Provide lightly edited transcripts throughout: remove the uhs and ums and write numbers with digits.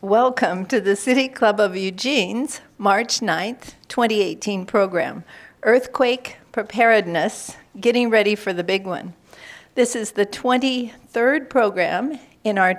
Welcome to the City Club of Eugene's March 9th, 2018 program, Earthquake Preparedness, Getting Ready for the Big One. This is the 23rd program in our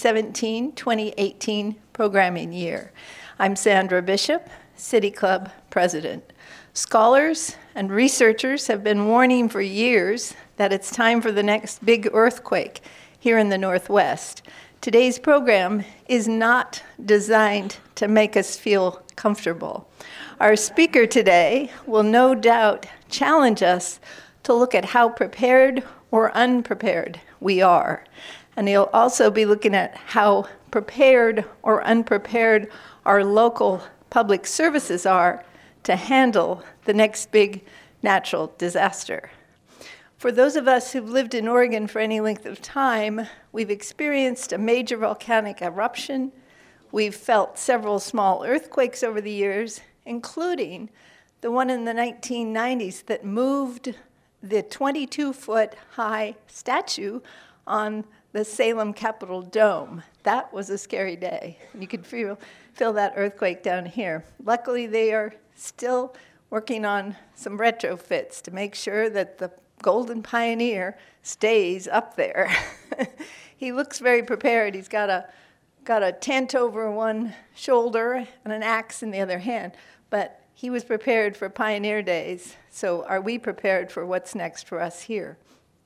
2017-2018 programming year. I'm Sandra Bishop, City Club President. Scholars and researchers have been warning for years that it's time for the next big earthquake here in the Northwest. Today's program is not designed to make us feel comfortable. Our speaker today will no doubt challenge us to look at how prepared or unprepared we are. And he'll also be looking at how prepared or unprepared our local public services are to handle the next big natural disaster. For those of us who've lived in Oregon for any length of time, we've experienced a major volcanic eruption. We've felt several small earthquakes over the years, including the one in the 1990s that moved the 22-foot high statue on the Salem Capitol Dome. That was a scary day. You could feel that earthquake down here. Luckily, they are still working on some retrofits to make sure that the Golden Pioneer stays up there. He looks very prepared. He's got a tent over one shoulder and an axe in the other hand. But he was prepared for Pioneer Days. So are we prepared for what's next for us here?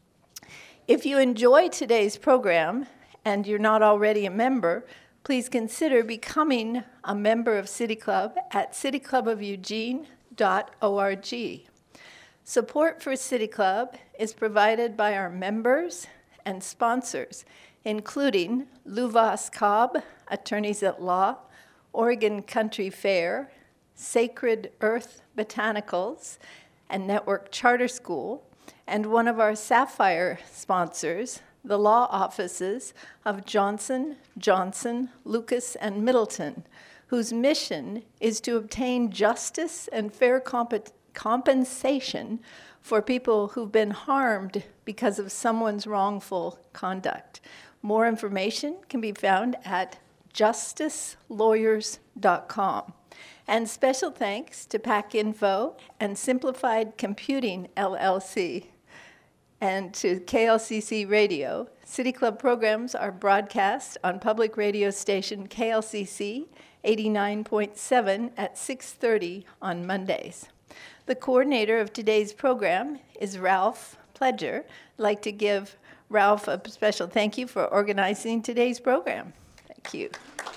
If you enjoy today's program and you're not already a member, please consider becoming a member of City Club at cityclubofeugene.org. Support for City Club is provided by our members and sponsors, including Luvas Cobb, Attorneys at Law, Oregon Country Fair, Sacred Earth Botanicals, and Network Charter School, and one of our Sapphire sponsors, the law offices of Johnson, Johnson, Lucas, and Middleton, whose mission is to obtain justice and fair compensation for people who've been harmed because of someone's wrongful conduct. More information can be found at justicelawyers.com. And special thanks to PacInfo and Simplified Computing, LLC, and to KLCC Radio. City Club programs are broadcast on public radio station KLCC 89.7 at 6:30 on Mondays. The coordinator of today's program is Ralph Pledger. I'd like to give Ralph a special thank you for organizing today's program. Thank you.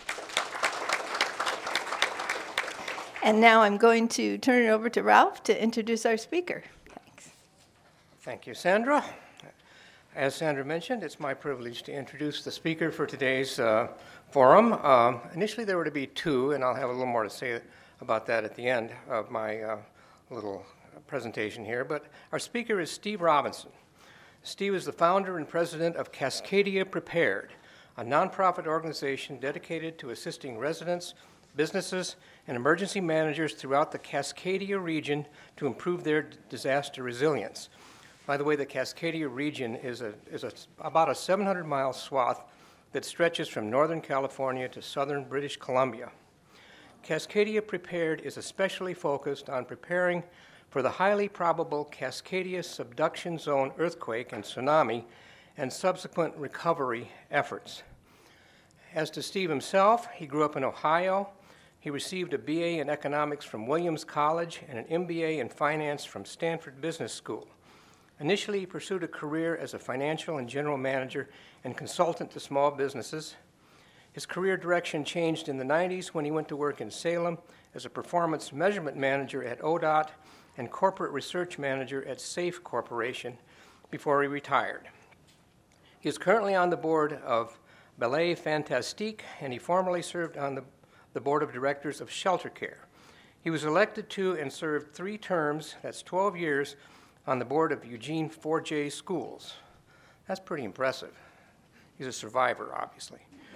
And now I'm going to turn it over to Ralph to introduce our speaker. Thanks. Thank you, Sandra. As Sandra mentioned, it's my privilege to introduce the speaker for today's forum. Initially, there were to be two, and I'll have a little more to say about that at the end of my little presentation here. But our speaker is Steve Robinson. Steve is the founder and president of Cascadia Prepared, a nonprofit organization dedicated to assisting residents, businesses, and emergency managers throughout the Cascadia region to improve their disaster resilience. By the way, the Cascadia region is about a 700-mile swath that stretches from Northern California to southern British Columbia. Cascadia Prepared is especially focused on preparing for the highly probable Cascadia subduction zone earthquake and tsunami and subsequent recovery efforts. As to Steve himself, he grew up in Ohio. He received a BA in economics from Williams College and an MBA in finance from Stanford Business School. Initially, he pursued a career as a financial and general manager and consultant to small businesses. His career direction changed in the 90s when he went to work in Salem as a performance measurement manager at ODOT and corporate research manager at SAFE Corporation before he retired. He is currently on the board of Ballet Fantastique, and he formerly served on the board of directors of Shelter Care. He was elected to and served 3 terms, that's 12 years, on the board of Eugene 4J Schools. That's pretty impressive. He's a survivor, obviously.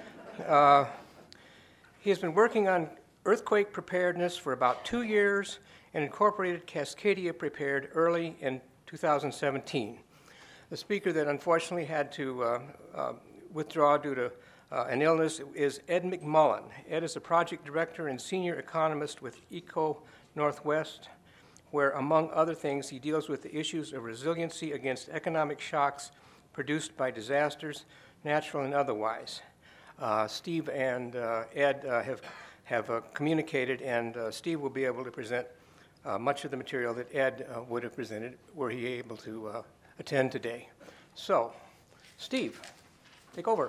He has been working on earthquake preparedness for about 2 years and incorporated Cascadia Prepared early in 2017. The speaker that unfortunately had to withdraw due to an illness is Ed McMullen. Ed is a project director and senior economist with Eco Northwest, where, among other things, he deals with the issues of resiliency against economic shocks produced by disasters, natural and otherwise. Steve and Ed have communicated, and Steve will be able to present much of the material that Ed would have presented were he able to attend today. So, Steve, take over.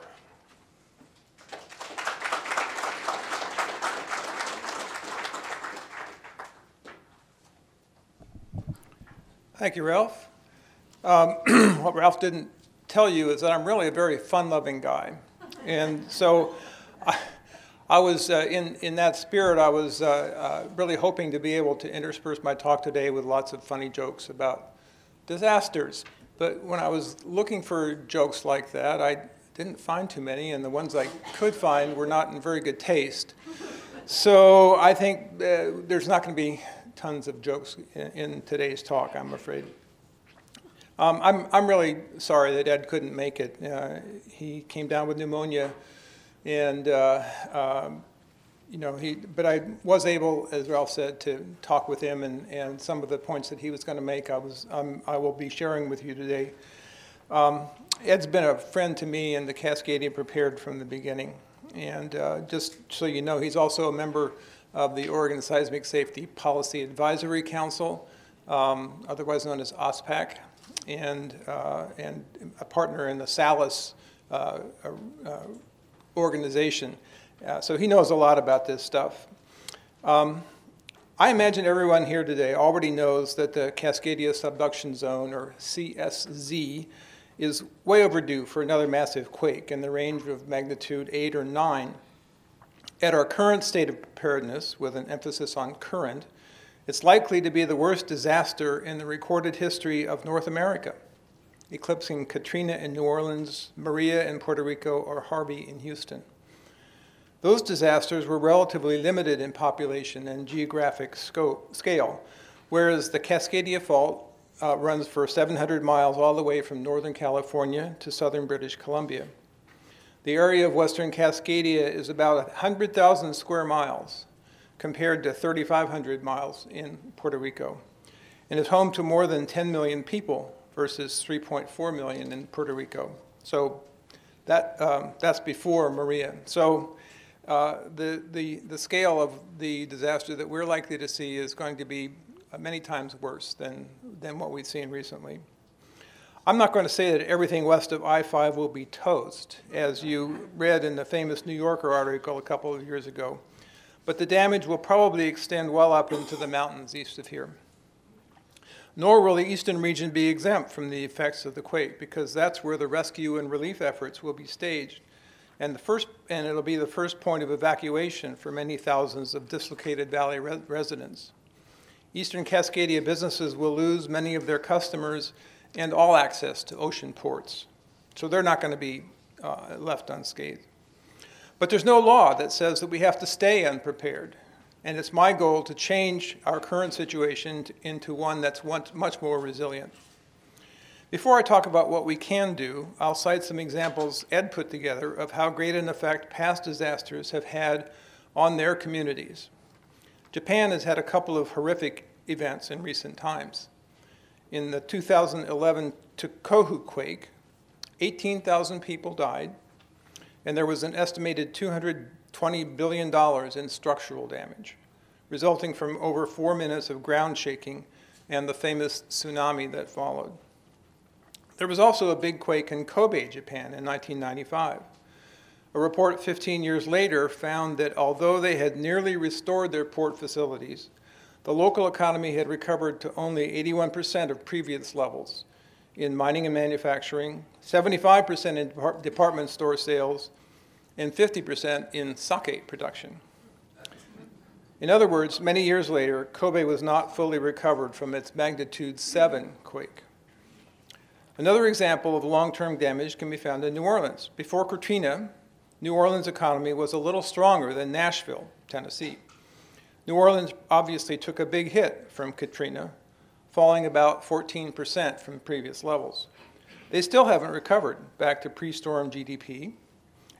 Thank you, Ralph. What Ralph didn't tell you is that I'm really a very fun-loving guy. And so I was, in that spirit, I was really hoping to be able to intersperse my talk today with lots of funny jokes about disasters. But when I was looking for jokes like that, I didn't find too many, and the ones I could find were not in very good taste. So I think there's not going to be tons of jokes in today's talk, I'm afraid. I'm really sorry that Ed couldn't make it. He came down with pneumonia, and but I was able, as Ralph said, to talk with him, and some of the points that he was going to make, I will be sharing with you today. Ed's been a friend to me and the Cascadia Prepared from the beginning, and just so you know, he's also a member of the Oregon Seismic Safety Policy Advisory Council, otherwise known as OSPAC, and a partner in the SALIS organization. So he knows a lot about this stuff. I imagine everyone here today already knows that the Cascadia Subduction Zone, or CSZ, is way overdue for another massive quake in the range of magnitude 8 or 9. At our current state of preparedness, with an emphasis on current, it's likely to be the worst disaster in the recorded history of North America, eclipsing Katrina in New Orleans, Maria in Puerto Rico, or Harvey in Houston. Those disasters were relatively limited in population and geographic scale, whereas the Cascadia Fault runs for 700 miles all the way from Northern California to southern British Columbia. The area of Western Cascadia is about 100,000 square miles, compared to 3,500 miles in Puerto Rico, and is home to more than 10 million people versus 3.4 million in Puerto Rico. So that's before Maria. So the scale of the disaster that we're likely to see is going to be many times worse than what we've seen recently. I'm not going to say that everything west of I-5 will be toast, as you read in the famous New Yorker article a couple of years ago, but the damage will probably extend well up into the mountains east of here. Nor will the eastern region be exempt from the effects of the quake, because that's where the rescue and relief efforts will be staged, and it'll be the first point of evacuation for many thousands of dislocated valley residents. Eastern Cascadia businesses will lose many of their customers and all access to ocean ports. So they're not going to be left unscathed. But there's no law that says that we have to stay unprepared. And it's my goal to change our current situation into one that's much more resilient. Before I talk about what we can do, I'll cite some examples Ed put together of how great an effect past disasters have had on their communities. Japan has had a couple of horrific events in recent times. In the 2011 Tohoku quake, 18,000 people died, and there was an estimated $220 billion in structural damage, resulting from over 4 minutes of ground shaking and the famous tsunami that followed. There was also a big quake in Kobe, Japan in 1995. A report 15 years later found that although they had nearly restored their port facilities, the local economy had recovered to only 81% of previous levels in mining and manufacturing, 75% in department store sales, and 50% in sake production. In other words, many years later, Kobe was not fully recovered from its magnitude 7 quake. Another example of long-term damage can be found in New Orleans. Before Katrina, New Orleans' economy was a little stronger than Nashville, Tennessee. New Orleans obviously took a big hit from Katrina, falling about 14% from previous levels. They still haven't recovered back to pre-storm GDP,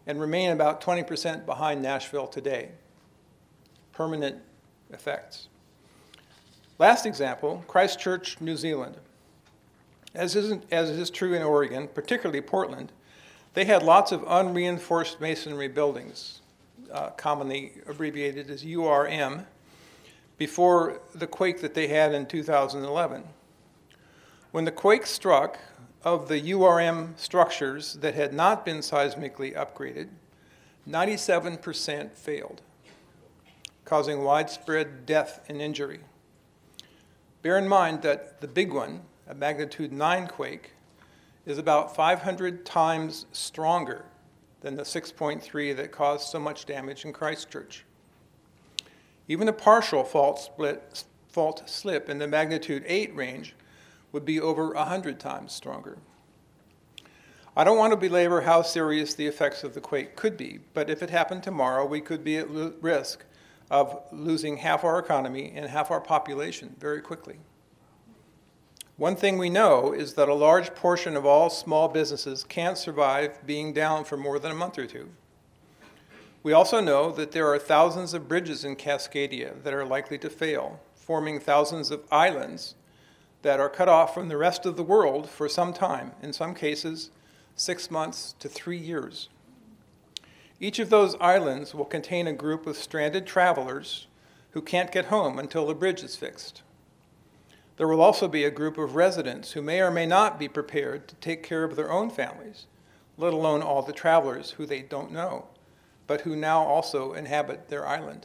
and remain about 20% behind Nashville today. Permanent effects. Last example, Christchurch, New Zealand. As is true in Oregon, particularly Portland, they had lots of unreinforced masonry buildings, commonly abbreviated as URM, before the quake that they had in 2011. When the quake struck, of the URM structures that had not been seismically upgraded, 97% failed, causing widespread death and injury. Bear in mind that the big one, a magnitude 9 quake, is about 500 times stronger than the 6.3 that caused so much damage in Christchurch. Even a partial fault slip in the magnitude 8 range would be over 100 times stronger. I don't want to belabor how serious the effects of the quake could be, but if it happened tomorrow, we could be at risk of losing half our economy and half our population very quickly. One thing we know is that a large portion of all small businesses can't survive being down for more than a month or two. We also know that there are thousands of bridges in Cascadia that are likely to fail, forming thousands of islands that are cut off from the rest of the world for some time, in some cases 6 months to 3 years. Each of those islands will contain a group of stranded travelers who can't get home until the bridge is fixed. There will also be a group of residents who may or may not be prepared to take care of their own families, let alone all the travelers who they don't know, but who now also inhabit their island.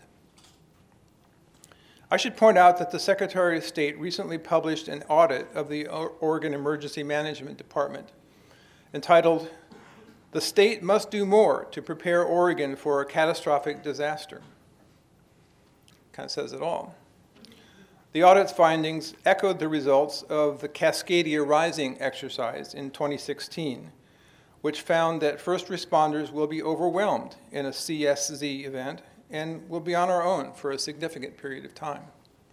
I should point out that the Secretary of State recently published an audit of the Oregon Emergency Management Department entitled, "The State Must Do More to Prepare Oregon for a Catastrophic Disaster." Kind of says it all. The audit's findings echoed the results of the Cascadia Rising exercise in 2016, which found that first responders will be overwhelmed in a CSZ event and will be on our own for a significant period of time.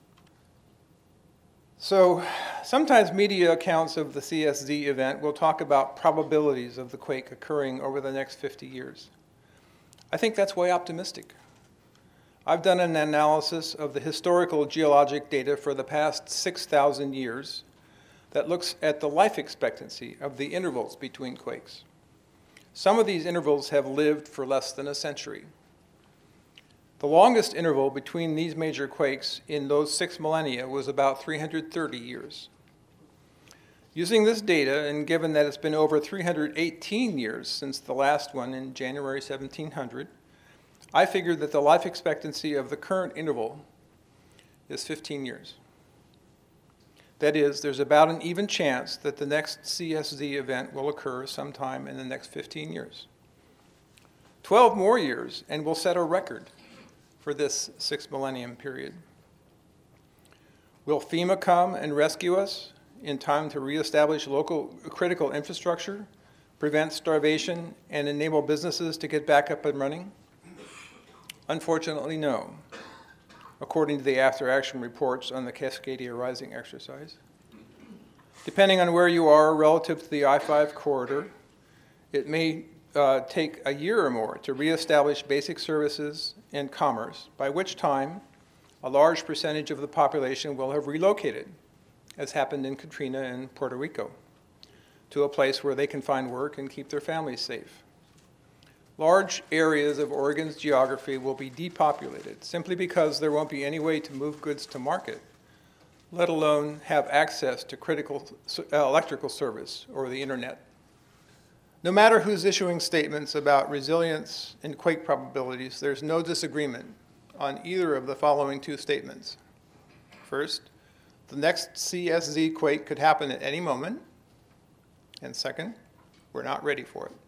So sometimes media accounts of the CSZ event will talk about probabilities of the quake occurring over the next 50 years. I think that's way optimistic. I've done an analysis of the historical geologic data for the past 6,000 years that looks at the life expectancy of the intervals between quakes. Some of these intervals have lived for less than a century. The longest interval between these major quakes in those 6 millennia was about 330 years. Using this data, and given that it's been over 318 years since the last one in January 1700, I figured that the life expectancy of the current interval is 15 years. That is, there's about an even chance that the next CSZ event will occur sometime in the next 15 years. 12 more years, and we'll set a record for this 6 millennium period. Will FEMA come and rescue us in time to reestablish local critical infrastructure, prevent starvation, and enable businesses to get back up and running? Unfortunately, no, according to the after-action reports on the Cascadia Rising exercise. Depending on where you are relative to the I-5 corridor, it may take a year or more to reestablish basic services and commerce, by which time a large percentage of the population will have relocated, as happened in Katrina and Puerto Rico, to a place where they can find work and keep their families safe. Large areas of Oregon's geography will be depopulated simply because there won't be any way to move goods to market, let alone have access to critical electrical service or the internet. No matter who's issuing statements about resilience and quake probabilities, there's no disagreement on either of the following 2 statements. First, the next CSZ quake could happen at any moment. And second, we're not ready for it.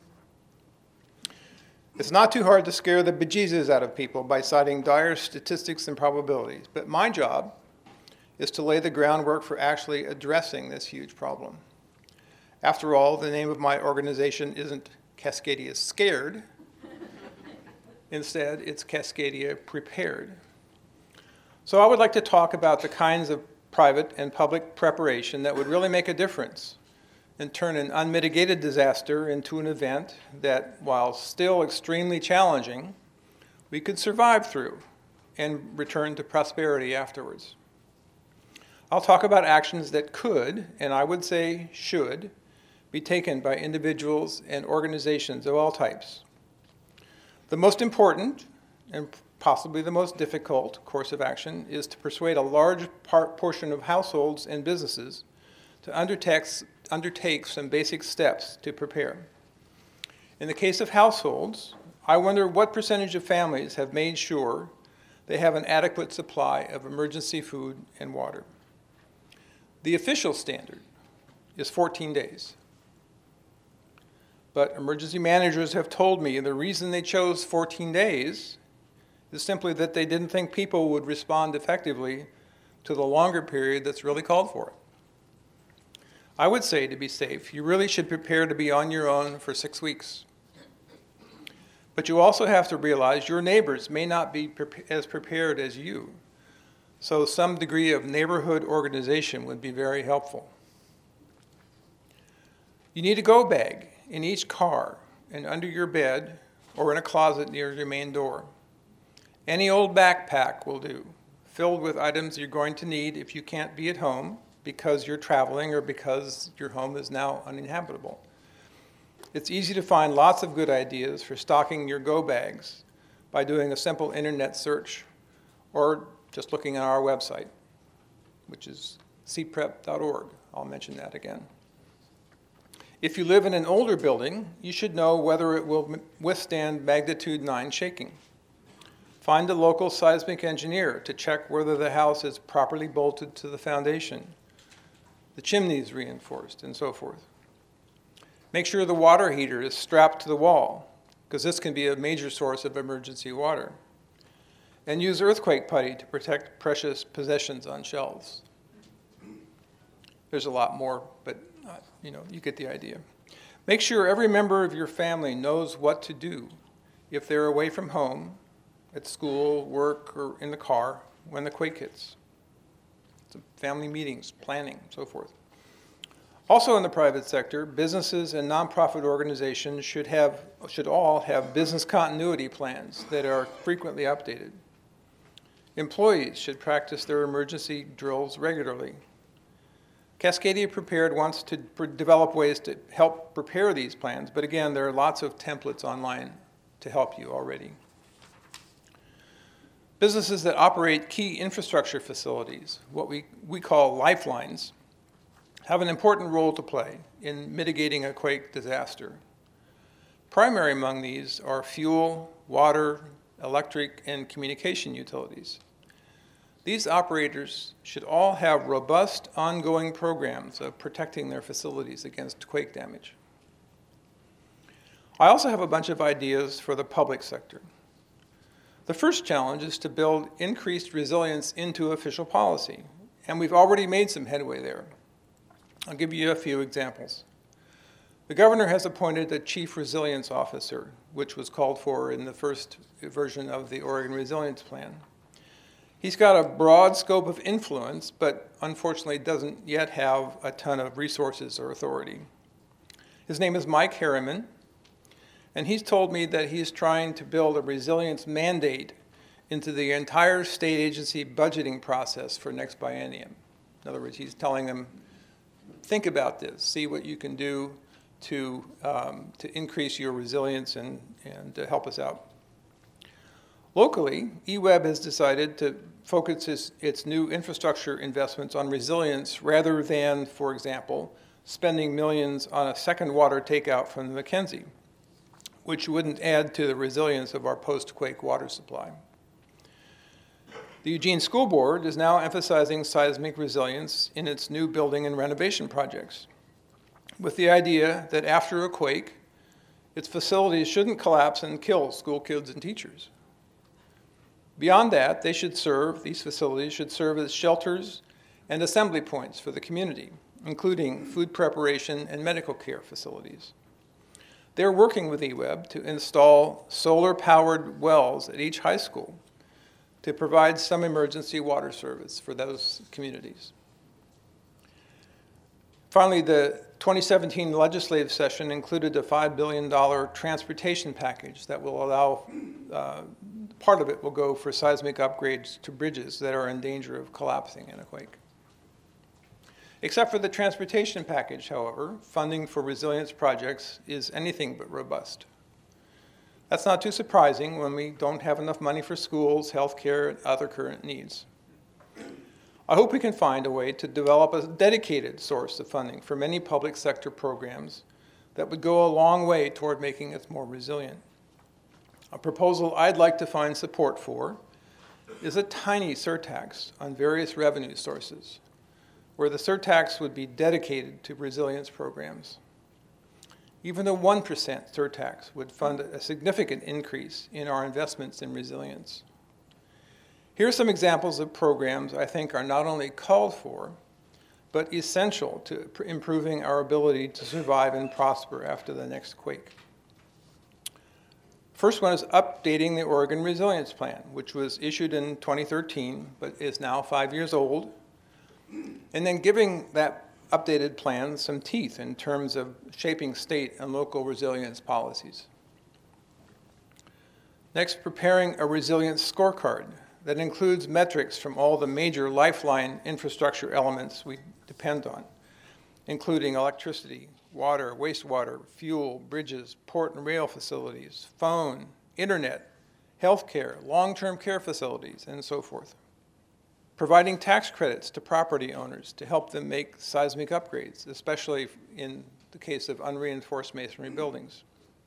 It's not too hard to scare the bejesus out of people by citing dire statistics and probabilities, but my job is to lay the groundwork for actually addressing this huge problem. After all, the name of my organization isn't Cascadia Scared. Instead, it's Cascadia Prepared. So I would like to talk about the kinds of private and public preparation that would really make a difference and turn an unmitigated disaster into an event that, while still extremely challenging, we could survive through and return to prosperity afterwards. I'll talk about actions that could, and I would say should, be taken by individuals and organizations of all types. The most important, and possibly the most difficult course of action, is to persuade a large portion of households and businesses to undertake some basic steps to prepare. In the case of households, I wonder what percentage of families have made sure they have an adequate supply of emergency food and water. The official standard is 14 days. But emergency managers have told me the reason they chose 14 days is simply that they didn't think people would respond effectively to the longer period that's really called for. I would say, to be safe, you really should prepare to be on your own for 6 weeks. But you also have to realize your neighbors may not be as prepared as you, so some degree of neighborhood organization would be very helpful. You need a go bag in each car and under your bed or in a closet near your main door. Any old backpack will do, filled with items you're going to need if you can't be at home because you're traveling or because your home is now uninhabitable. It's easy to find lots of good ideas for stocking your go bags by doing a simple internet search or just looking at our website, which is cprep.org. I'll mention that again. If you live in an older building, you should know whether it will withstand magnitude 9 shaking. Find a local seismic engineer to check whether the house is properly bolted to the foundation, the chimney is reinforced, and so forth. Make sure the water heater is strapped to the wall, because this can be a major source of emergency water. And use earthquake putty to protect precious possessions on shelves. There's a lot more, but you get the idea. Make sure every member of your family knows what to do if they're away from home, at school, work, or in the car when the quake hits. So family meetings, planning, so forth. Also in the private sector, businesses and nonprofit organizations should all have business continuity plans that are frequently updated. Employees should practice their emergency drills regularly. Cascadia Prepared wants to develop ways to help prepare these plans, but again, there are lots of templates online to help you already. Businesses that operate key infrastructure facilities, what we call lifelines, have an important role to play in mitigating a quake disaster. Primary among these are fuel, water, electric, and communication utilities. These operators should all have robust, ongoing programs of protecting their facilities against quake damage. I also have a bunch of ideas for the public sector. The first challenge is to build increased resilience into official policy, and we've already made some headway there. I'll give you a few examples. The governor has appointed a chief resilience officer, which was called for in the first version of the Oregon Resilience Plan. He's got a broad scope of influence, but unfortunately doesn't yet have a ton of resources or authority. His name is Mike Harriman, and he's told me that he's trying to build a resilience mandate into the entire state agency budgeting process for next biennium. In other words, he's telling them, think about this, see what you can do to increase your resilience and to help us out. Locally, eWeb has decided to focus its new infrastructure investments on resilience rather than, for example, spending millions on a second water takeout from the Mackenzie, which wouldn't add to the resilience of our post-quake water supply. The Eugene School Board is now emphasizing seismic resilience in its new building and renovation projects, with the idea that after a quake, its facilities shouldn't collapse and kill school kids and teachers. Beyond that, these facilities should serve as shelters and assembly points for the community, including food preparation and medical care facilities. They're working with eWeb to install solar-powered wells at each high school to provide some emergency water service for those communities. Finally, the 2017 legislative session included a $5 billion transportation package that will allow, part of it will go for seismic upgrades to bridges that are in danger of collapsing in a quake. Except for the transportation package, however, funding for resilience projects is anything but robust. That's not too surprising when we don't have enough money for schools, healthcare, and other current needs. I hope we can find a way to develop a dedicated source of funding for many public sector programs that would go a long way toward making us more resilient. A proposal I'd like to find support for is a tiny surtax on various revenue sources, where the surtax would be dedicated to resilience programs. Even a 1% surtax would fund a significant increase in our investments in resilience. Here are some examples of programs I think are not only called for, but essential to improving our ability to survive and prosper after the next quake. First one is updating the Oregon Resilience Plan, which was issued in 2013, but is now 5 years old, and then giving that updated plan some teeth in terms of shaping state and local resilience policies. Next, preparing a resilience scorecard that includes metrics from all the major lifeline infrastructure elements we depend on, including electricity, water, wastewater, fuel, bridges, port and rail facilities, phone, internet, healthcare, long-term care facilities, and so forth. Providing tax credits to property owners to help them make seismic upgrades, especially in the case of unreinforced masonry buildings.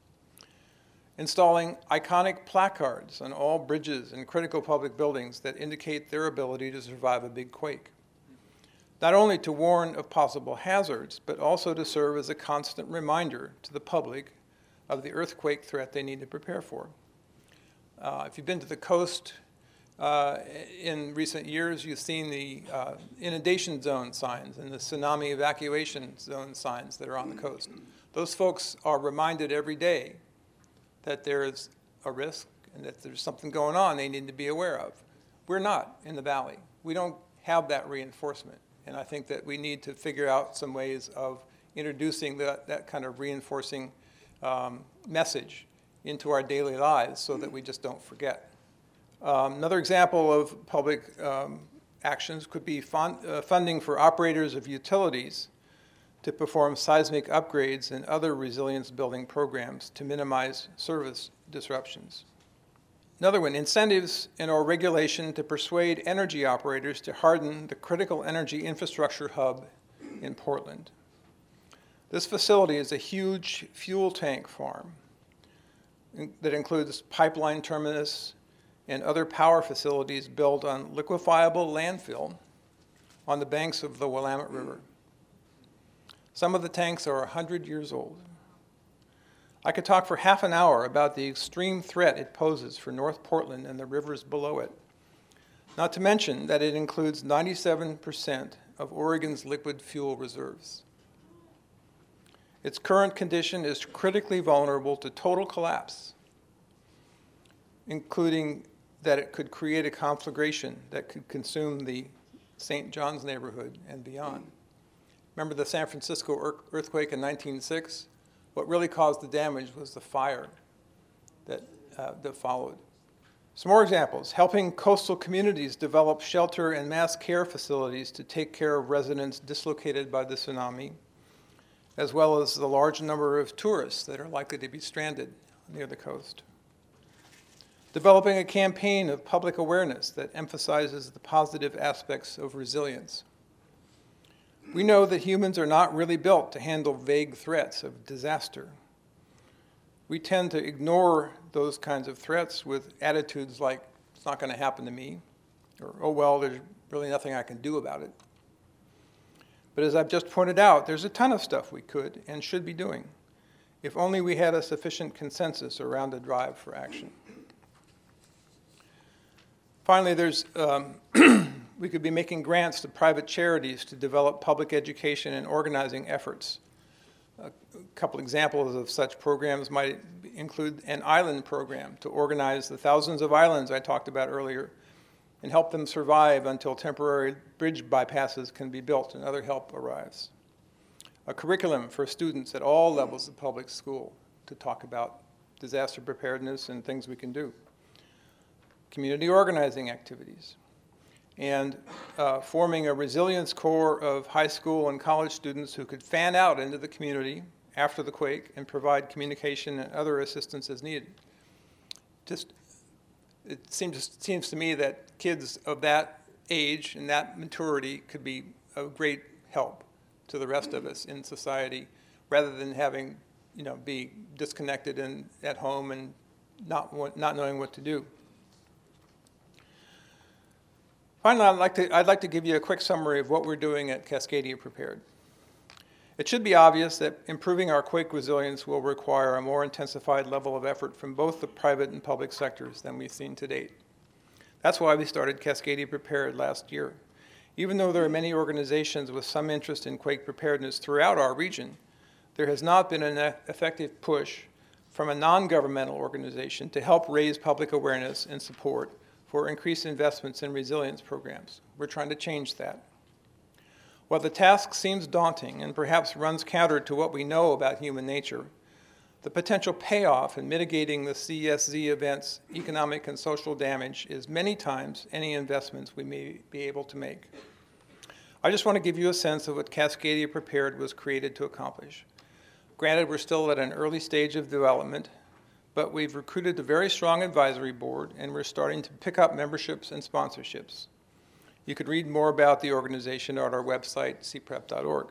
Installing iconic placards on all bridges and critical public buildings that indicate their ability to survive a big quake. Not only to warn of possible hazards, but also to serve as a constant reminder to the public of the earthquake threat they need to prepare for. If you've been to the coast in recent years, you've seen the inundation zone signs and the tsunami evacuation zone signs that are on the coast. Those folks are reminded every day that there is a risk and that there's something going on they need to be aware of. We're not in the valley. We don't have that reinforcement. And I think that we need to figure out some ways of introducing that kind of reinforcing message into our daily lives so that we just don't forget. Another example of public actions could be funding for operators of utilities to perform seismic upgrades and other resilience building programs to minimize service disruptions. Another one, incentives and or regulation to persuade energy operators to harden the critical energy infrastructure hub in Portland. This facility is a huge fuel tank farm that includes pipeline terminus and other power facilities built on liquefiable landfill on the banks of the Willamette River. Some of the tanks are 100 years old. I could talk for half an hour about the extreme threat it poses for North Portland and the rivers below it, not to mention that it includes 97% of Oregon's liquid fuel reserves. Its current condition is critically vulnerable to total collapse, including that it could create a conflagration that could consume the St. John's neighborhood and beyond. Remember the San Francisco earthquake in 1906? What really caused the damage was the fire that followed. Some more examples: helping coastal communities develop shelter and mass care facilities to take care of residents dislocated by the tsunami, as well as the large number of tourists that are likely to be stranded near the coast. Developing a campaign of public awareness that emphasizes the positive aspects of resilience. We know that humans are not really built to handle vague threats of disaster. We tend to ignore those kinds of threats with attitudes like, it's not going to happen to me, or, oh, well, there's really nothing I can do about it. But as I've just pointed out, there's a ton of stuff we could and should be doing, if only we had a sufficient consensus around a drive for action. Finally, we could be making grants to private charities to develop public education and organizing efforts. A couple examples of such programs might include an island program to organize the thousands of islands I talked about earlier and help them survive until temporary bridge bypasses can be built and other help arrives. a curriculum for students at all levels of public school to talk about disaster preparedness and things we can do, community organizing activities, and forming a resilience corps of high school and college students who could fan out into the community after the quake and provide communication and other assistance as needed. It seems to me that kids of that age and that maturity could be a great help to the rest of us in society, rather than having, be disconnected and at home and not knowing what to do. Finally, I'd like to give you a quick summary of what we're doing at Cascadia Prepared. It should be obvious that improving our quake resilience will require a more intensified level of effort from both the private and public sectors than we've seen to date. That's why we started Cascadia Prepared last year. Even though there are many organizations with some interest in quake preparedness throughout our region, there has not been an effective push from a non-governmental organization to help raise public awareness and support for increased investments in resilience programs. We're trying to change that. While the task seems daunting and perhaps runs counter to what we know about human nature, the potential payoff in mitigating the CSZ event's economic and social damage is many times any investments we may be able to make. I just want to give you a sense of what Cascadia Prepared was created to accomplish. Granted, we're still at an early stage of development, but we've recruited a very strong advisory board, and we're starting to pick up memberships and sponsorships. You could read more about the organization at our website, cprep.org.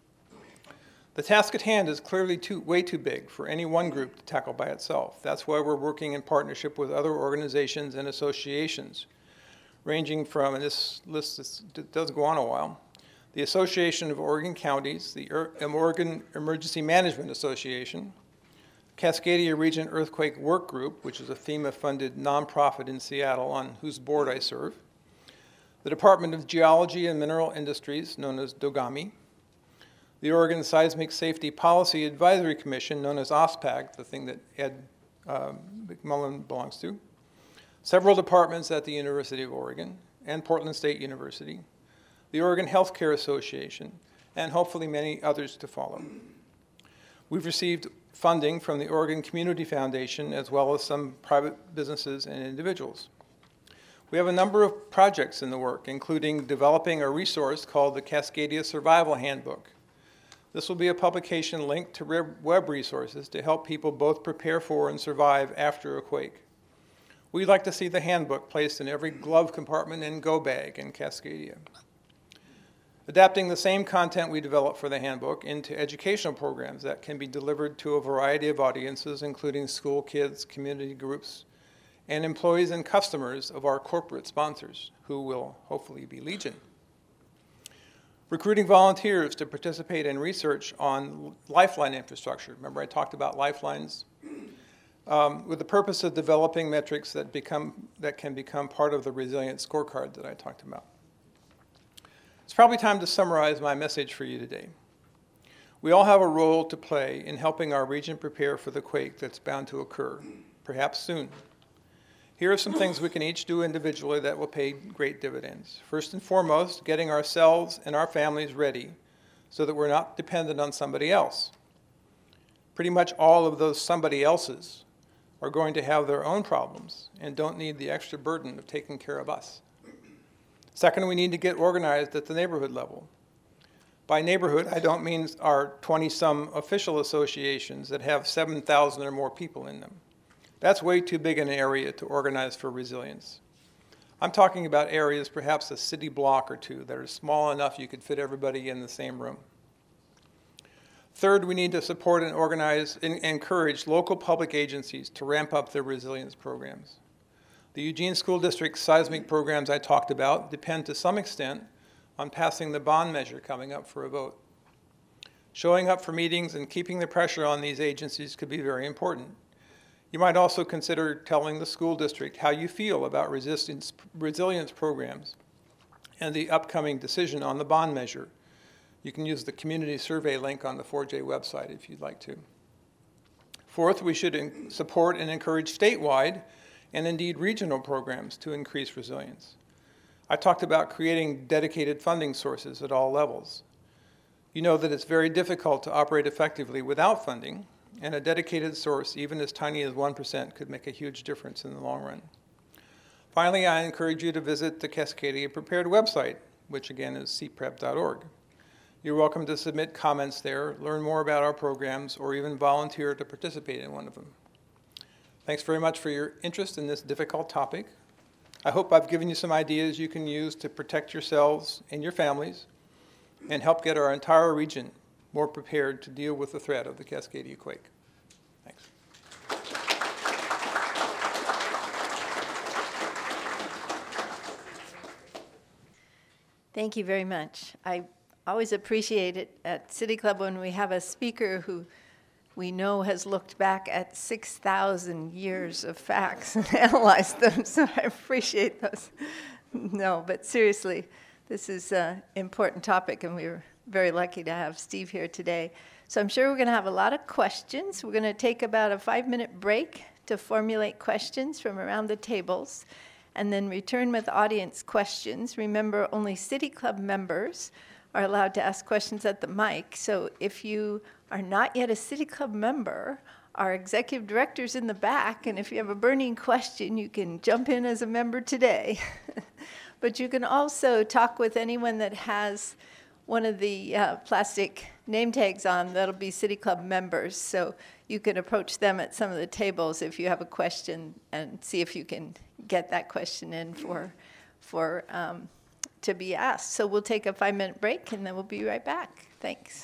The task at hand is clearly way too big for any one group to tackle by itself. That's why we're working in partnership with other organizations and associations, ranging from, and this list does go on a while, the Association of Oregon Counties, the Oregon Emergency Management Association, Cascadia Region Earthquake Work Group, which is a FEMA-funded nonprofit in Seattle on whose board I serve, the Department of Geology and Mineral Industries, known as DOGAMI, the Oregon Seismic Safety Policy Advisory Commission, known as OSPAC, the thing that Ed McMullen belongs to, several departments at the University of Oregon and Portland State University, the Oregon Healthcare Association, and hopefully many others to follow. We've received funding from the Oregon Community Foundation, as well as some private businesses and individuals. We have a number of projects in the work, including developing a resource called the Cascadia Survival Handbook. This will be a publication linked to web resources to help people both prepare for and survive after a quake. We'd like to see the handbook placed in every glove compartment and go bag in Cascadia. Adapting the same content we develop for the handbook into educational programs that can be delivered to a variety of audiences, including school kids, community groups, and employees and customers of our corporate sponsors, who will hopefully be legion. Recruiting volunteers to participate in research on lifeline infrastructure. Remember I talked about lifelines? With the purpose of developing metrics that can become part of the resilience scorecard that I talked about. It's probably time to summarize my message for you today. We all have a role to play in helping our region prepare for the quake that's bound to occur, perhaps soon. Here are some things we can each do individually that will pay great dividends. First and foremost, getting ourselves and our families ready so that we're not dependent on somebody else. Pretty much all of those somebody else's are going to have their own problems and don't need the extra burden of taking care of us. Second, we need to get organized at the neighborhood level. By neighborhood, I don't mean our 20-some official associations that have 7,000 or more people in them. That's way too big an area to organize for resilience. I'm talking about areas, perhaps a city block or two, that are small enough you could fit everybody in the same room. Third, we need to support and organize and encourage local public agencies to ramp up their resilience programs. The Eugene School District's seismic programs I talked about depend to some extent on passing the bond measure coming up for a vote. Showing up for meetings and keeping the pressure on these agencies could be very important. You might also consider telling the school district how you feel about resilience programs and the upcoming decision on the bond measure. You can use the community survey link on the 4J website if you'd like to. Fourth, we should support and encourage statewide and indeed regional programs to increase resilience. I talked about creating dedicated funding sources at all levels. You know that it's very difficult to operate effectively without funding, and a dedicated source, even as tiny as 1%, could make a huge difference in the long run. Finally, I encourage you to visit the Cascadia Prepared website, which again is cprep.org. You're welcome to submit comments there, learn more about our programs, or even volunteer to participate in one of them. Thanks very much for your interest in this difficult topic. I hope I've given you some ideas you can use to protect yourselves and your families and help get our entire region more prepared to deal with the threat of the Cascadia quake. Thanks. Thank you very much. I always appreciate it at City Club when we have a speaker who we know has looked back at 6,000 years of facts and analyzed them, so I appreciate those. No, but seriously, this is an important topic, and we're very lucky to have Steve here today. So I'm sure we're going to have a lot of questions. We're going to take about a 5-minute break to formulate questions from around the tables, and then return with audience questions. Remember, only City Club members are allowed to ask questions at the mic. So if you are not yet a City Club member, our executive director's in the back, and if you have a burning question, you can jump in as a member today. But you can also talk with anyone that has one of the plastic name tags on. That'll be City Club members. So you can approach them at some of the tables if you have a question and see if you can get that question in to be asked. So we'll take a 5-minute break, and then we'll be right back. Thanks.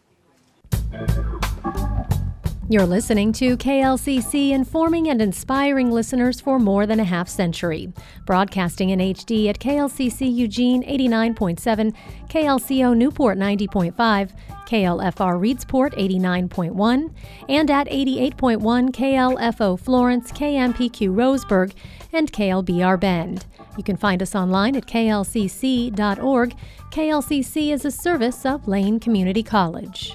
You're listening to KLCC, informing and inspiring listeners for more than a half century. Broadcasting in HD at KLCC Eugene 89.7, KLCO Newport 90.5, KLFR Reedsport 89.1, and at 88.1 KLFO Florence, KMPQ Roseburg, and KLBR Bend. You can find us online at klcc.org. KLCC is a service of Lane Community College.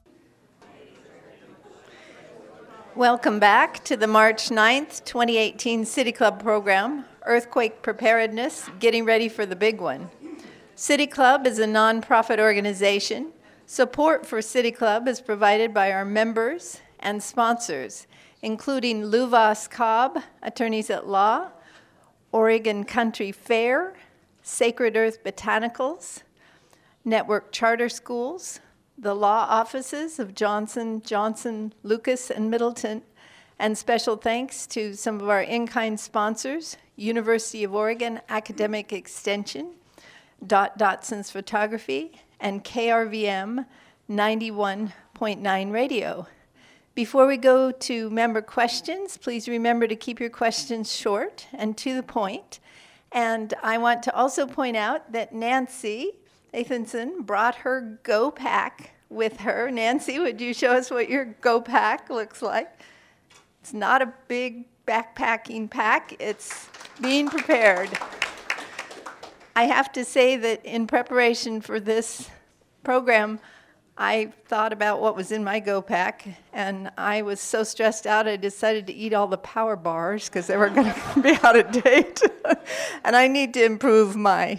Welcome back to the March 9th, 2018 City Club program, Earthquake Preparedness, Getting Ready for the Big One. City Club is a nonprofit organization. Support for City Club is provided by our members and sponsors, including Luvas Cobb, Attorneys at Law, Oregon Country Fair, Sacred Earth Botanicals, Network Charter Schools, the law offices of Johnson, Lucas, and Middleton, and special thanks to some of our in-kind sponsors, University of Oregon Academic Extension, Dotson's Photography, and KRVM 91.9 Radio. Before we go to member questions, please remember to keep your questions short and to the point. And I want to also point out that Nancy Athenson brought her Go Pack with her. Nancy, would you show us what your Go Pack looks like? It's not a big backpacking pack. It's being prepared. I have to say that in preparation for this program, I thought about what was in my Go Pack, and I was so stressed out I decided to eat all the power bars because they were going to be out of date. And I need to improve my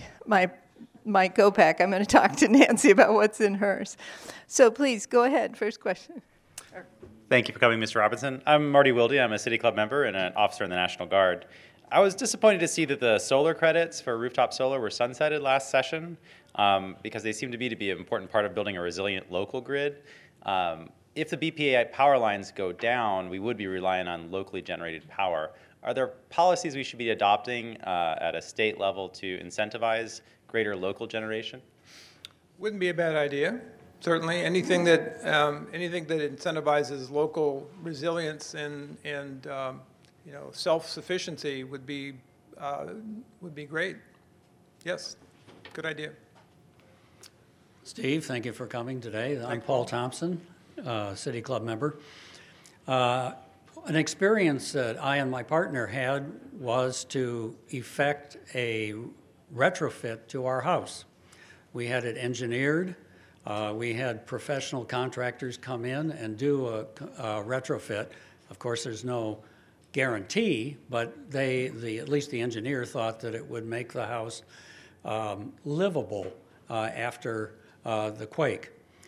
Go Pack. I'm going to talk to Nancy about what's in hers. So please, go ahead. First question. Thank you for coming, Mr. Robinson. I'm Marty Wilde. I'm a City Club member and an officer in the National Guard. I was disappointed to see that the solar credits for rooftop solar were sunsetted last session because they seem to be an important part of building a resilient local grid. If the BPA power lines go down, we would be relying on locally generated power. Are there policies we should be adopting at a state level to incentivize greater local generation? Wouldn't be a bad idea. Certainly, anything that incentivizes local resilience and self-sufficiency would be great. Yes, good idea. Steve, thank you for coming today. I'm Paul Thompson, City Club member. An experience that I and my partner had was to effect a retrofit to our house. We had it engineered. We had professional contractors come in and do a retrofit. Of course, there's no guarantee, but at least the engineer thought that it would make the house livable after the quake.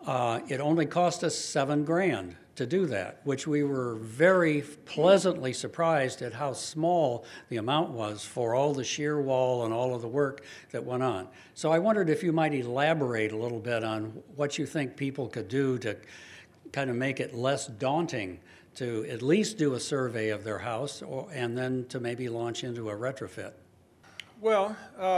It only cost us $7,000 to do that, which we were very pleasantly surprised at how small the amount was for all the shear wall and all of the work that went on. So I wondered if you might elaborate a little bit on what you think people could do to kind of make it less daunting to at least do a survey of their house and then to maybe launch into a retrofit. Well,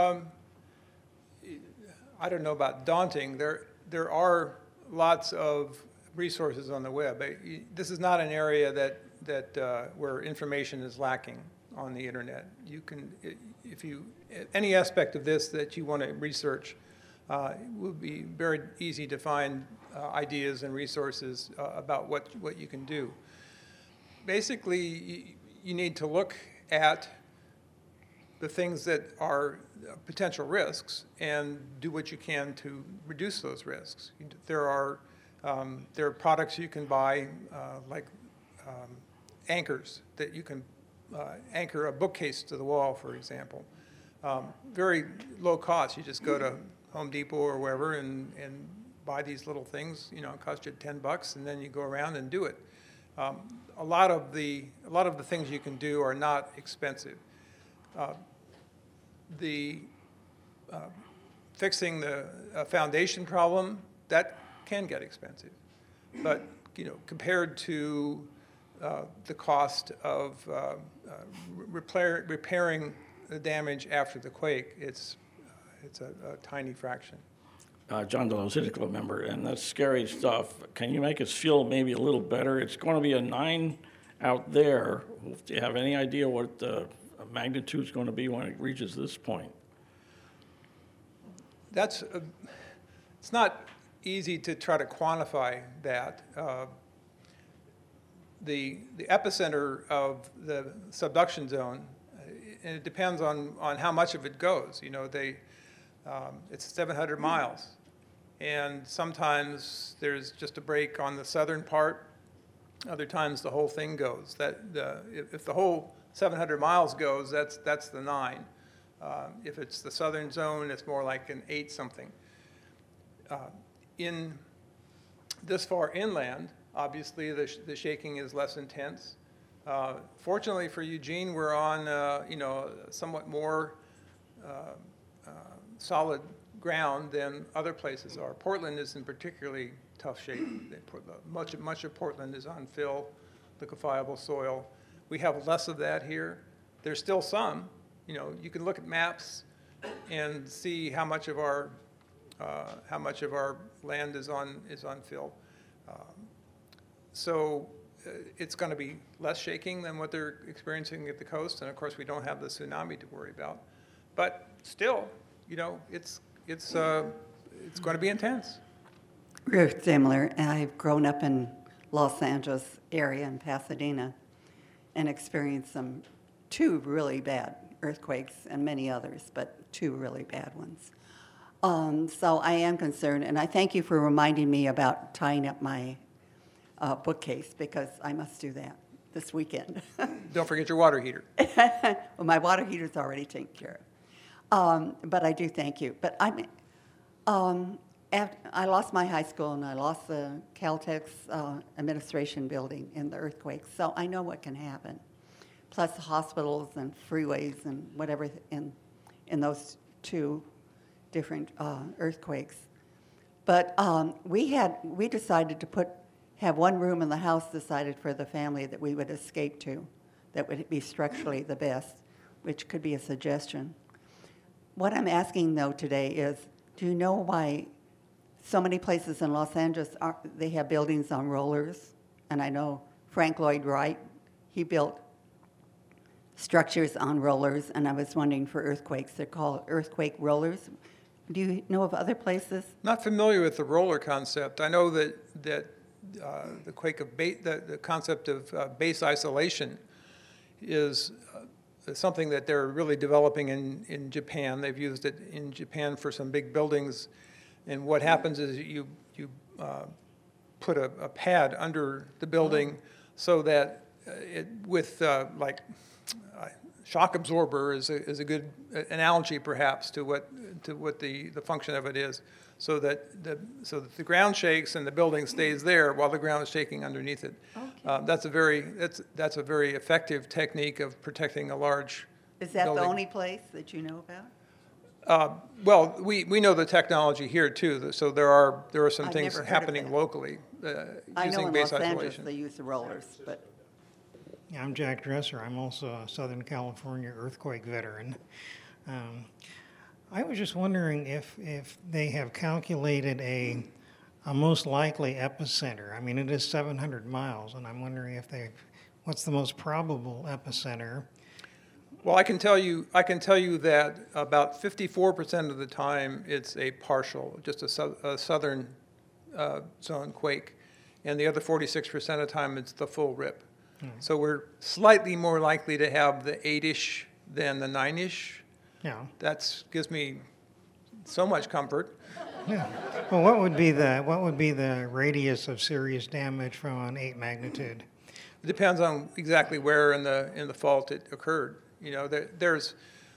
I don't know about daunting. There are lots of resources on the web. This is not an area that where information is lacking on the internet. You can, any aspect of this that you want to research, it would be very easy to find ideas and resources about what you can do. Basically, you need to look at the things that are potential risks and do what you can to reduce those risks. There are products you can buy, like anchors that you can anchor a bookcase to the wall, for example. Very low cost. You just go to Home Depot or wherever and buy these little things. You know, it costs you $10, and then you go around and do it. A lot of the things you can do are not expensive. Fixing the foundation problem, that can get expensive, but compared to the cost of repairing the damage after the quake, it's a tiny fraction. John DeLo, City Club member, and that's scary stuff. Can you make us feel maybe a little better? It's going to be a 9 out there. Do you have any idea what the magnitude is going to be when it reaches this point? It's not easy to try to quantify that. The epicenter of the subduction zone, and it depends on how much of it goes. It's 700 miles, and sometimes there's just a break on the southern part. Other times the whole thing goes. If the whole 700 miles goes, that's the 9. If it's the southern zone, it's more like an 8-something. In this far inland, obviously the shaking is less intense. Fortunately for Eugene, we're on somewhat more solid ground than other places are. Portland is in particularly tough shape. Much of Portland is on fill, liquefiable soil. We have less of that here. There's still some. You can look at maps and see how much of our land is on fill. So it's going to be less shaking than what they're experiencing at the coast, and of course we don't have the tsunami to worry about. But still, it's going to be intense. Ruth Zimler. I've grown up in Los Angeles area in Pasadena and experienced 2 really bad earthquakes and many others, but 2 really bad ones. So I am concerned, and I thank you for reminding me about tying up my bookcase, because I must do that this weekend. Don't forget your water heater. Well, my water heater's already taken care of. But I do thank you. But I lost my high school, and I lost the Caltex administration building in the earthquake, so I know what can happen. Plus the hospitals and freeways and whatever in those 2 different earthquakes. But we decided to have one room in the house decided for the family that we would escape to, that would be structurally the best, which could be a suggestion. What I'm asking, though, today is, do you know why so many places in Los Angeles, they have buildings on rollers? And I know Frank Lloyd Wright, he built structures on rollers, and I was wondering for earthquakes, they're called earthquake rollers. Do you know of other places? Not familiar with the roller concept. I know that the concept of base isolation is something that they're really developing in Japan. They've used it in Japan for some big buildings, and what happens is you put a pad under the building so that shock absorber is a good analogy, perhaps, to what the function of it is, so that the ground shakes and the building stays there while the ground is shaking underneath it. Okay. That's a very effective technique of protecting a large Is that building. the only place that you know about? Well, we know the technology here too, so there are some I've things never heard of happening that. locally I know using in base Los Angeles isolation. they use the rollers, but Yeah, I'm Jack Dresser. I'm also a Southern California earthquake veteran. I was just wondering if they have calculated a most likely epicenter. I mean, it is 700 miles, and I'm wondering what's the most probable epicenter? Well, I can tell you that about 54% of the time it's a partial, just a southern zone quake, and the other 46% of the time it's the full rip. So we're slightly more likely to have the 8-ish than the 9-ish. Yeah. That gives me so much comfort. Yeah. Well, what would be the radius of serious damage from an 8 magnitude? It depends on exactly where in the fault it occurred. You know, there's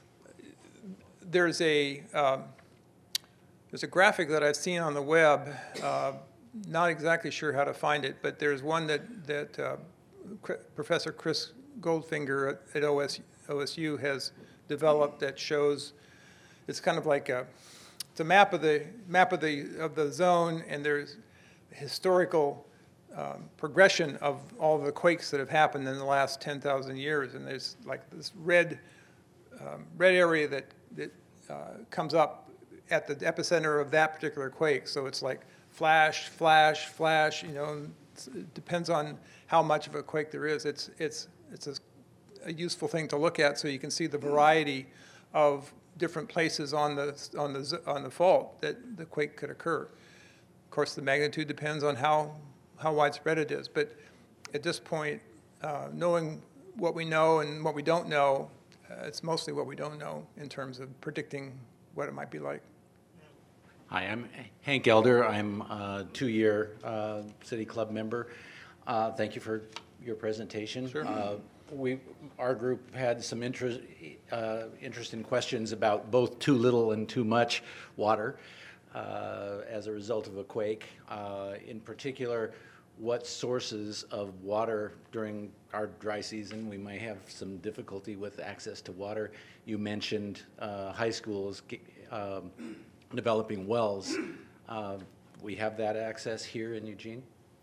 a graphic that I've seen on the web. Not exactly sure how to find it, but there's one that Professor Chris Goldfinger at OSU has developed that shows. It's kind of like it's a map of the zone, and there's historical progression of all the quakes that have happened in the last 10,000 years, and there's like this red area that comes up at the epicenter of that particular quake. So it's like flash, flash, flash. You know, it depends on how much of a quake there is. It's a useful thing to look at, so you can see the variety of different places on the fault that the quake could occur. Of course, the magnitude depends on how widespread it is. But at this point, knowing what we know and what we don't know, it's mostly what we don't know in terms of predicting what it might be like. Hi, I'm Hank Elder. I'm a 2-year City Club member. Thank you for your presentation. Sure. Our group had some interesting questions about both too little and too much water as a result of a quake. In particular, what sources of water during our dry season, we may have some difficulty with access to water. You mentioned high schools developing wells. We have that access here in Eugene?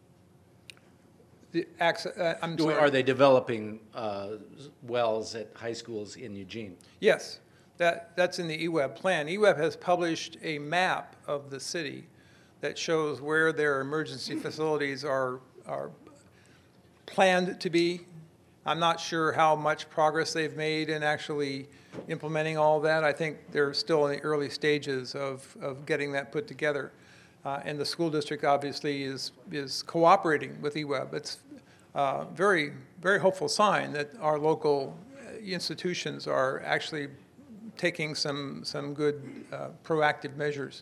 I'm sorry. Are they developing wells at high schools in Eugene? Yes, that's in the EWEB plan. EWEB has published a map of the city that shows where their emergency facilities are planned to be. I'm not sure how much progress they've made in actually implementing all that. I think they're still in the early stages of getting that put together. And the school district obviously is cooperating with EWEB. It's a very, very hopeful sign that our local institutions are actually taking some good proactive measures.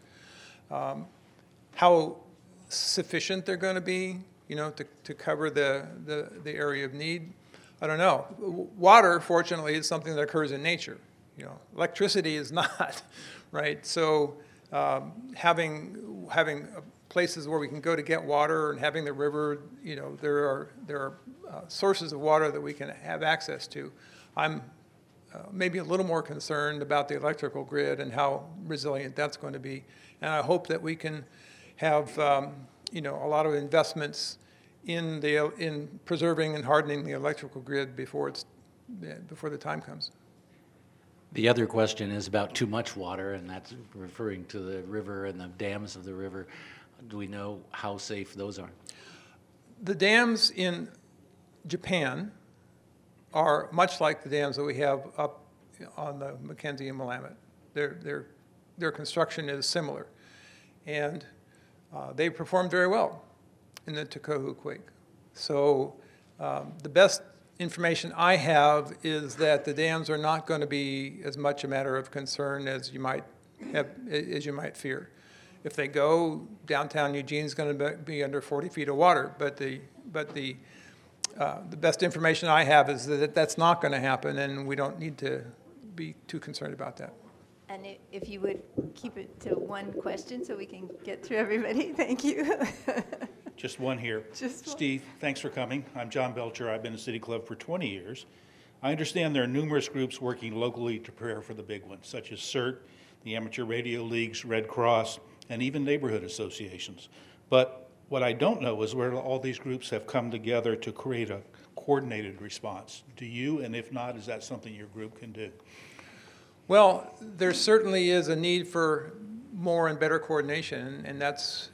How sufficient they're going to be, you know, to cover the area of need, I don't know. Water, fortunately, is something that occurs in nature. You know, electricity is not, right? So having places where we can go to get water and having the river, you know, there are sources of water that we can have access to. I'm maybe a little more concerned about the electrical grid and how resilient that's going to be. And I hope that we can have, you know, a lot of investments in preserving and hardening the electrical grid before the time comes. The other question is about too much water, and that's referring to the river and the dams of the river. Do we know how safe those are? The dams in Japan are much like the dams that we have up on the Mackenzie and Willamette. Their construction is similar, and they performed very well in the Tohoku quake. So the best information I have is that the dams are not going to be as much a matter of concern as you might fear. If they go, downtown Eugene's going to be under 40 feet of water, but the The best information I have is that that's not going to happen, and we don't need to be too concerned about that. And if you would keep it to one question so we can get through everybody, thank you. Just one here. Just one. Steve, thanks for coming. I'm John Belcher. I've been a City Club for 20 years. I understand there are numerous groups working locally to prepare for the big ones, such as CERT, the Amateur Radio Leagues, Red Cross, and even neighborhood associations. But what I don't know is where all these groups have come together to create a coordinated response. Do you, and if not, is that something your group can do? Well, there certainly is a need for more and better coordination, and that's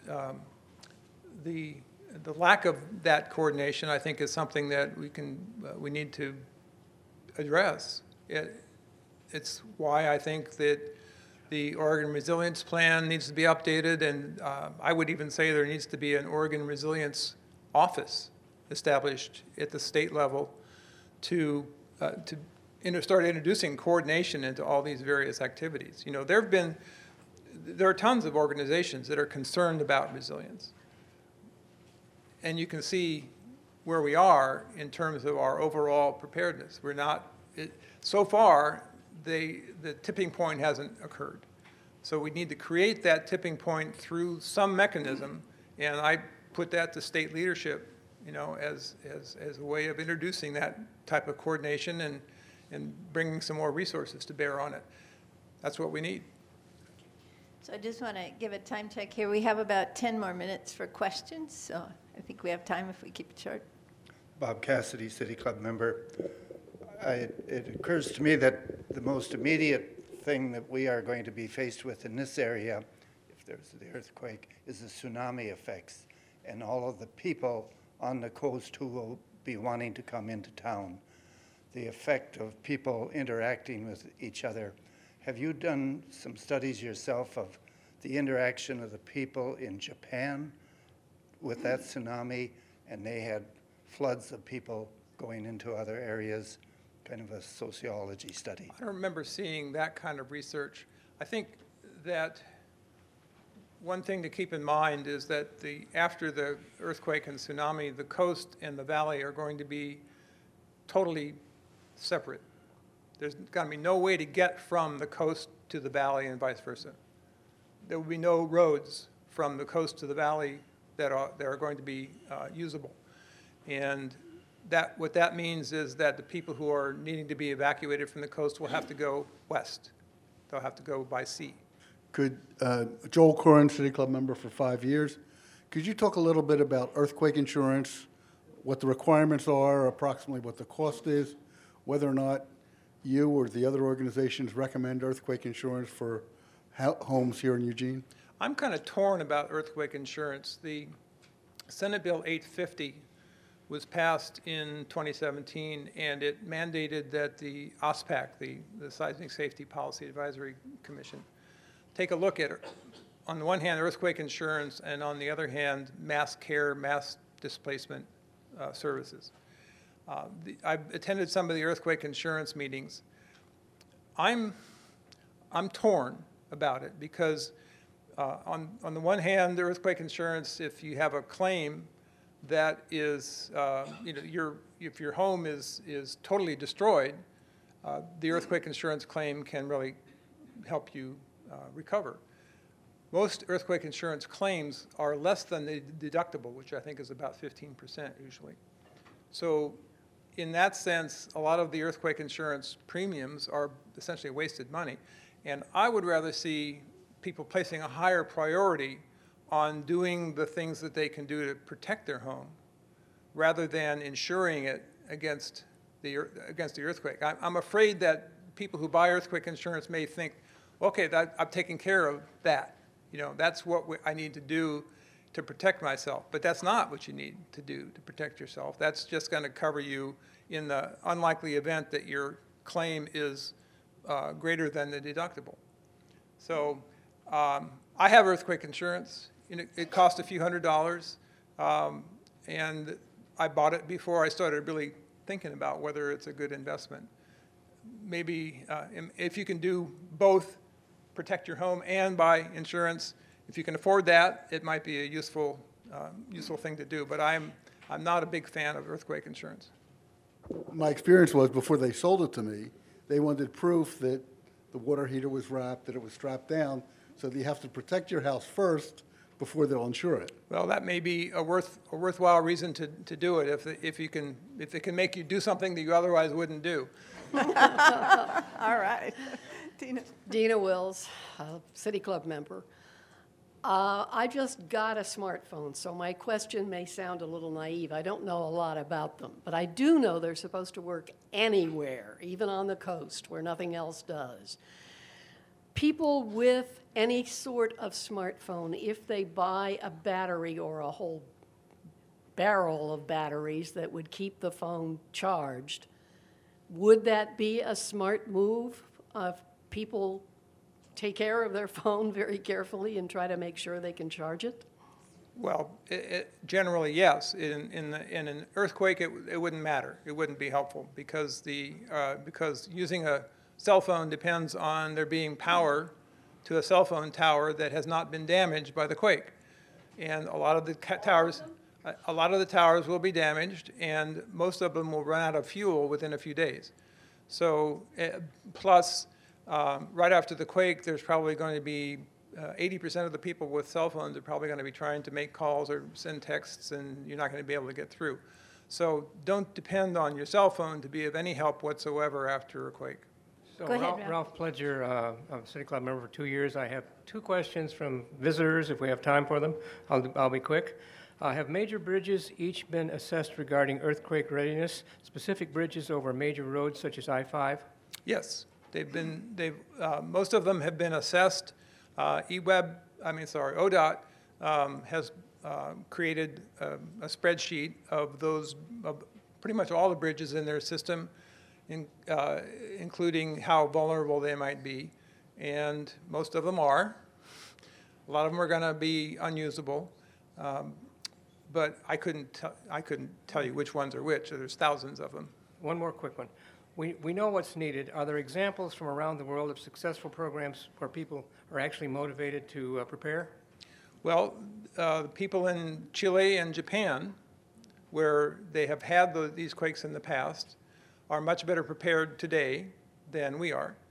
the lack of that coordination, I think, is something that we need to address. It's why I think that the Oregon Resilience Plan needs to be updated, and I would even say there needs to be an Oregon Resilience Office established at the state level to start introducing coordination into all these various activities. You know, there are tons of organizations that are concerned about resilience, and you can see where we are in terms of our overall preparedness. We're not, so far, the tipping point hasn't occurred. So we need to create that tipping point through some mechanism, and I put that to state leadership, you know, as a way of introducing that type of coordination and bringing some more resources to bear on it. That's what we need. So I just want to give a time check here. We have about 10 more minutes for questions, so I think we have time if we keep it short. Bob Cassidy, City Club member. It occurs to me that the most immediate thing that we are going to be faced with in this area, if there's the earthquake, is the tsunami effects and all of the people on the coast who will be wanting to come into town. The effect of people interacting with each other. Have you done some studies yourself of the interaction of the people in Japan with that tsunami, and they had floods of people going into other areas, kind of a sociology study? I don't remember seeing that kind of research. I think that one thing to keep in mind is that after the earthquake and tsunami, the coast and the valley are going to be totally separate. There's going to be no way to get from the coast to the valley and vice versa. There will be no roads from the coast to the valley that are going to be usable. And what that means is that the people who are needing to be evacuated from the coast will have to go west. They'll have to go by sea. Could, Joel Curran, City Club member for 5 years, could you talk a little bit about earthquake insurance, what the requirements are, approximately what the cost is, whether or not you or the other organizations recommend earthquake insurance for homes here in Eugene? I'm kind of torn about earthquake insurance. The Senate Bill 850 was passed in 2017, and it mandated that the OSPAC, the Seismic Safety Policy Advisory Commission, take a look at, on the one hand, earthquake insurance, and on the other hand, mass care, mass displacement services. I've attended some of the earthquake insurance meetings. I'm torn about it because on the one hand, the earthquake insurance, if you have a claim that is, if your home is totally destroyed, the earthquake insurance claim can really help you recover. Most earthquake insurance claims are less than the deductible, which I think is about 15% usually. So in that sense, a lot of the earthquake insurance premiums are essentially wasted money. And I would rather see people placing a higher priority on doing the things that they can do to protect their home rather than insuring it against the earthquake. I'm afraid that people who buy earthquake insurance may think, okay, I've taken care of that. You know, that's what I need to do to protect myself. But that's not what you need to do to protect yourself. That's just going to cover you in the unlikely event that your claim is greater than the deductible. So I have earthquake insurance. It cost a few $100s, and I bought it before I started really thinking about whether it's a good investment. Maybe if you can do both, protect your home and buy insurance, if you can afford that, it might be a useful thing to do. But I'm I'm not a big fan of earthquake insurance. My experience was before they sold it to me, they wanted proof that the water heater was wrapped, that it was strapped down, so that you have to protect your house first before they'll insure it. Well, that may be a worthwhile reason to do it if it can make you do something that you otherwise wouldn't do. All right. Dina. Dina Wills, City Club member. I just got a smartphone, so my question may sound a little naive. I don't know a lot about them, but I do know they're supposed to work anywhere, even on the coast where nothing else does. People with any sort of smartphone, if they buy a battery or a whole barrel of batteries that would keep the phone charged, would that be a smart move? People take care of their phone very carefully and try to make sure they can charge it? Well, generally, yes. In an earthquake, it wouldn't matter. It wouldn't be helpful because using a cell phone depends on there being power to a cell phone tower that has not been damaged by the quake. And a lot of the towers will be damaged, and most of them will run out of fuel within a few days. So, plus, right after the quake, there's probably going to be 80% of the people with cell phones are probably going to be trying to make calls or send texts, and you're not going to be able to get through. So don't depend on your cell phone to be of any help whatsoever after a quake. So Go ahead, Ralph Pledger, I'm a City Club member for 2 years. I have 2 questions from visitors, if we have time for them. I'll be quick. Have major bridges each been assessed regarding earthquake readiness, specific bridges over major roads such as I-5? Yes, most of them have been assessed. ODOT has created a spreadsheet of pretty much all the bridges in their system, including how vulnerable they might be, and most of them are. A lot of them are going to be unusable, but I couldn't tell you which ones are which. There's thousands of them. One more quick one. We know what's needed. Are there examples from around the world of successful programs where people are actually motivated to prepare? Well, people in Chile and Japan, where they have had these quakes in the past, are much better prepared today than we are.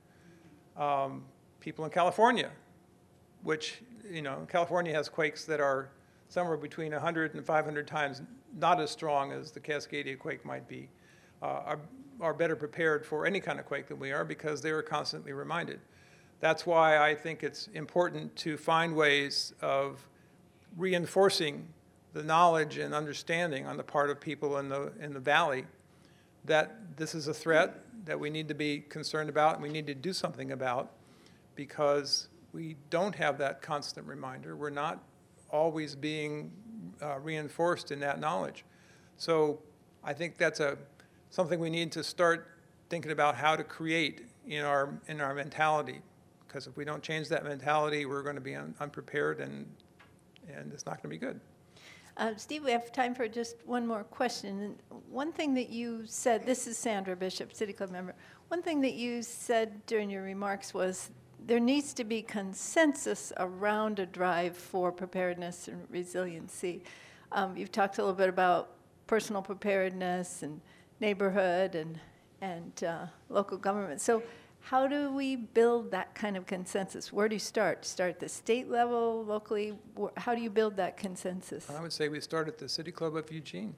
People in California, which, California has quakes that are somewhere between 100 and 500 times not as strong as the Cascadia quake might be, are better prepared for any kind of quake than we are because they are constantly reminded. That's why I think it's important to find ways of reinforcing the knowledge and understanding on the part of people in the valley that this is a threat that we need to be concerned about and we need to do something about because we don't have that constant reminder. We're not always being reinforced in that knowledge. So I think that's something we need to start thinking about how to create in our mentality, because if we don't change that mentality, we're going to be unprepared and it's not going to be good. Steve, we have time for just one more question. And one thing that you said, this is Sandra Bishop, City Club member. One thing that you said during your remarks was there needs to be consensus around a drive for preparedness and resiliency. You've talked a little bit about personal preparedness and neighborhood and local government. So how do we build that kind of consensus? Where do you start? Start at the state level, locally? How do you build that consensus? I would say we start at the City Club of Eugene.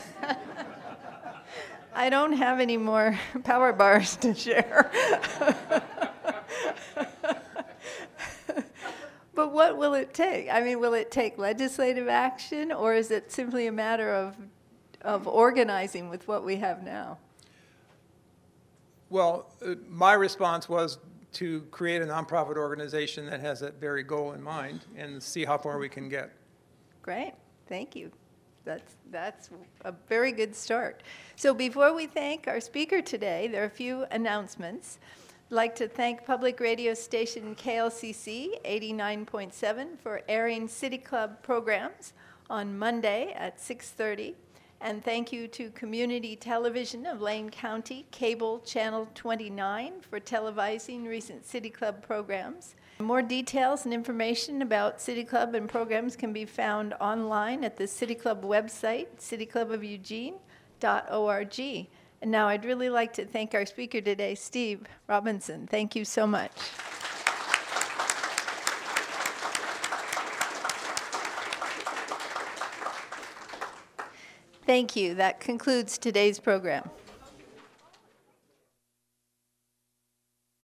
I don't have any more power bars to share. But what will it take? I mean, will it take legislative action, or is it simply a matter of organizing with what we have now? Well, my response was to create a nonprofit organization that has that very goal in mind and see how far we can get. Great, thank you. That's a very good start. So before we thank our speaker today, there are a few announcements. I'd like to thank public radio station KLCC 89.7 for airing City Club programs on Monday at 6:30 And thank you to Community Television of Lane County, Cable Channel 29, for televising recent City Club programs. More details and information about City Club and programs can be found online at the City Club website, cityclubofeugene.org. And now I'd really like to thank our speaker today, Steve Robinson. Thank you so much. Thank you. That concludes today's program.